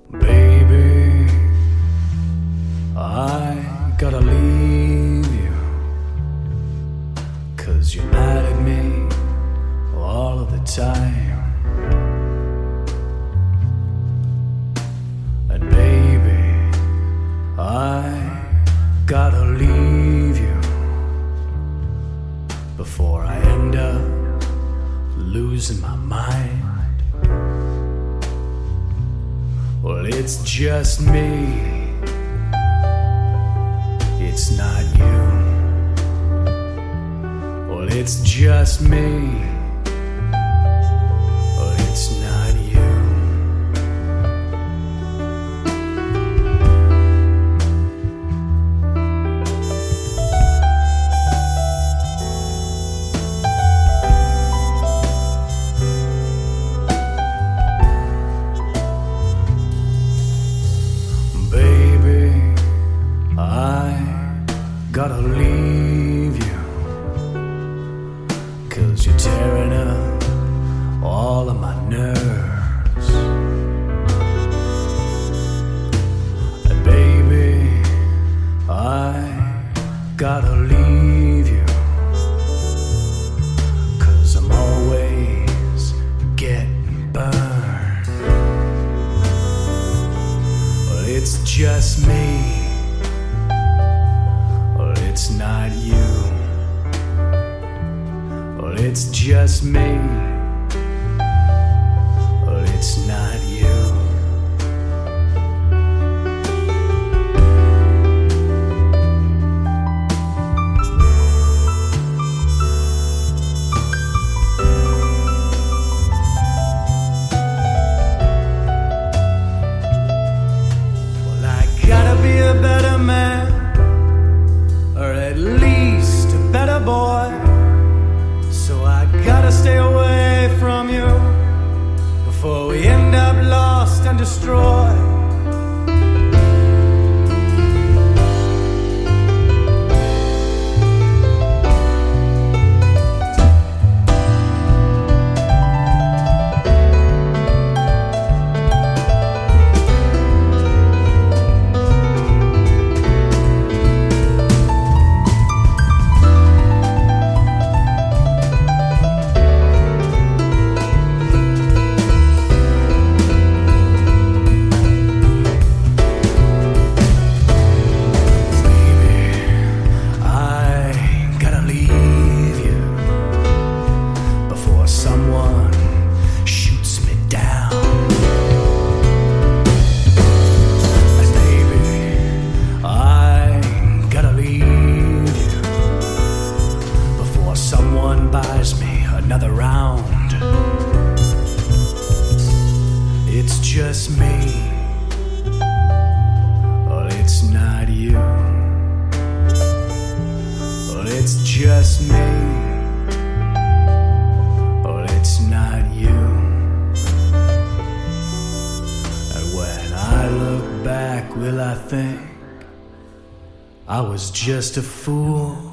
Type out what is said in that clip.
Baby, I gotta leave you, 'cause you're mad at me all of the time. And baby, I gotta leave you before I end up losing my mind. Well, it's just me, it's not you. Well, it's just me, well, it's not you. Gotta leave you, 'cause you're tearing up all of my nerves. And baby, I gotta leave you, 'cause I'm always getting burned. Well, it's just me, it's not you. Well, it's just me. Well, it's not you. Well, I gotta be a better man, or at least a better boy. So I gotta stay away from you before we end up lost and destroyed. Buys me another round. It's just me, well, it's not you. Well, it's just me, well, it's not you. And when I look back, will I think I was just a fool?